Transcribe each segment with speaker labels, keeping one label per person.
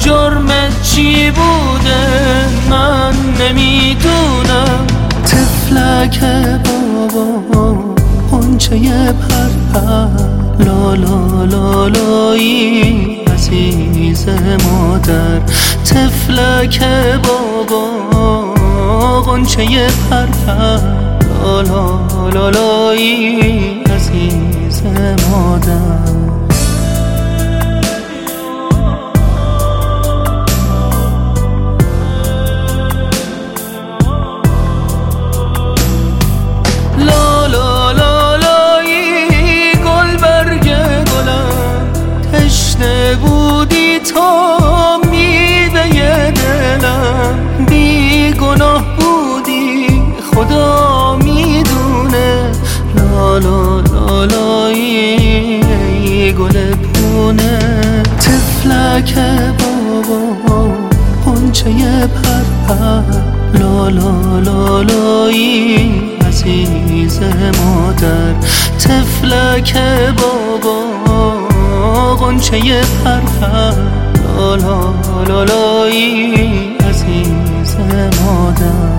Speaker 1: جرمت چی بوده من نمیدونم.
Speaker 2: طفلک بابا غنچه پرپر لالا لالایی عزیز مادر. طفلک بابا غنچه پرپر لالا لالایی عزیز مادر.
Speaker 1: بودی تو میوه دلم، بی گناه بودی خدا میدونه. لالا لالایی گل پونه.
Speaker 2: طفلک بابا غنچه پرپر لالا لالایی عزیز مادر. طفلک بابا غنچه پرپر لالا لالایی عزیز مادر.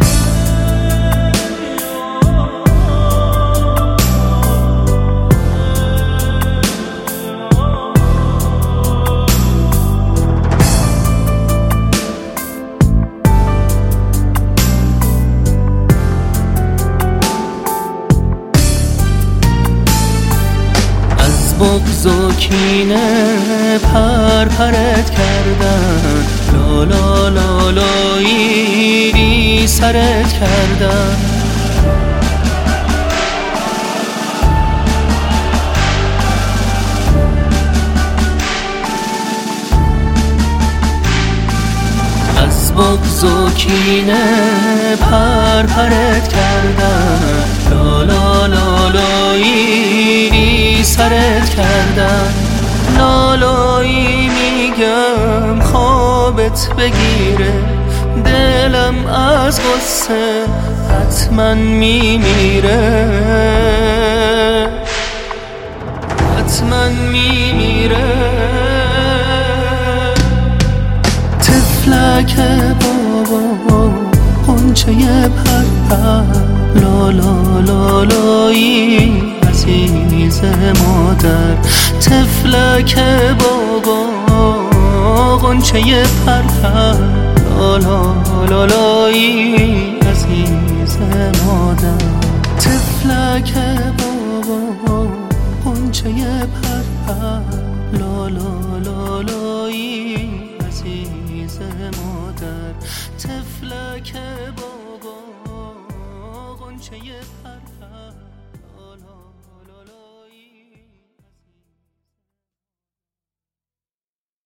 Speaker 1: بغض و کینه پرپرت کردن، لالا لالایی بی سرت کردن. از بغض و کینه پرپرت کردن، لالا لالایی بی سرت کردن. لالایی میگم خوابت بگیره، دلم از غصه حتما میمیره، حتما میمیره.
Speaker 2: طفلک بابا غنچه پرپر لالا لالایی عزیز مادر. طفلک بابا غنچه پرپر لالا لالایی عزیز مادر. طفلک بابا غنچه پرپر لالا لالایی عزیز مادر. طفلک بابا غنچه پرپر